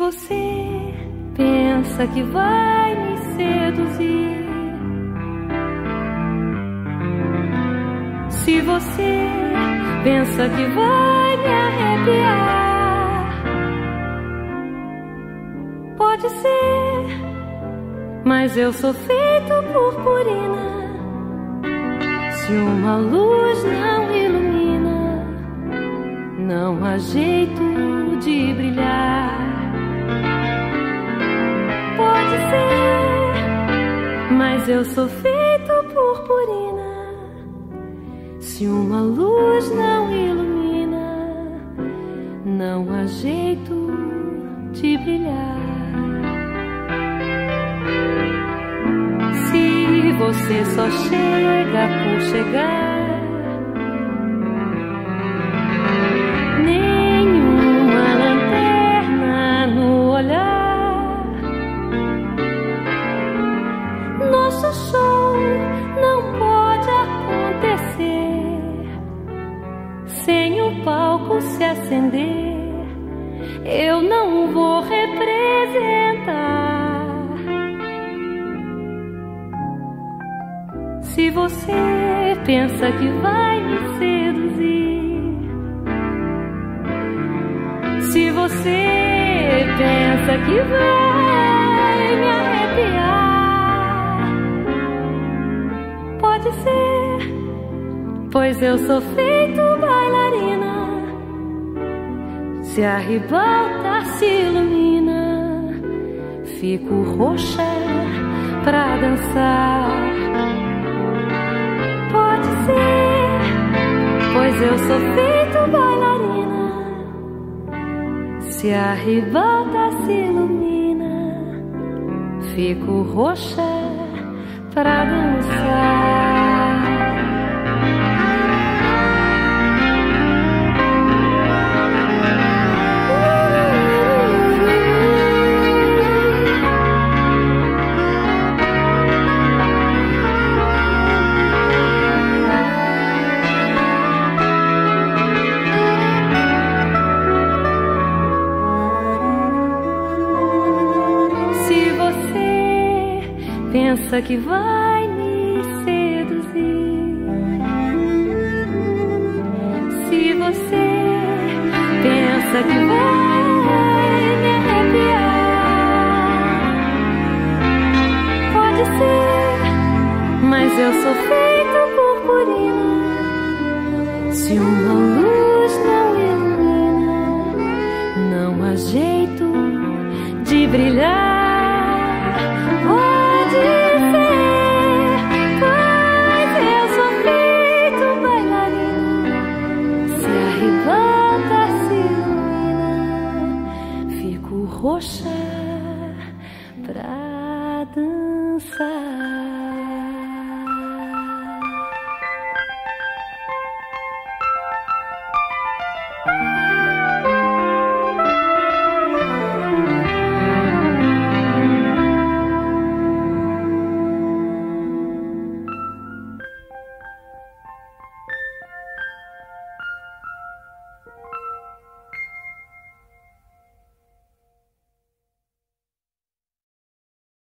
você pensa que vai me seduzir, se você pensa que vai me arrepiar, pode ser, mas eu sou feito purpurina. Se uma luz não ilumina, não há jeito de brilhar. Pode ser, mas eu sou feito purpurina. Se uma luz não ilumina, não há jeito de brilhar. Se você só chega por chegar, nenhuma lanterna no olhar, nosso show não pode acontecer sem o palco se acender. Eu não vou representar. Se você pensa que vai me seduzir, se você pensa que vai me arrepiar, pode ser, pois eu sou feito bailarina. Se a ribalta se ilumina, fico roxa pra dançar. Pode ser, pois eu sou feito bailarina. Se a ribalta se ilumina, fico roxa pra dançar. Pensa que vai me seduzir, se você pensa que vai me arrepiar, pode ser, mas eu sou feito purpurina. Se uma luz não ilumina, não há jeito de brilhar.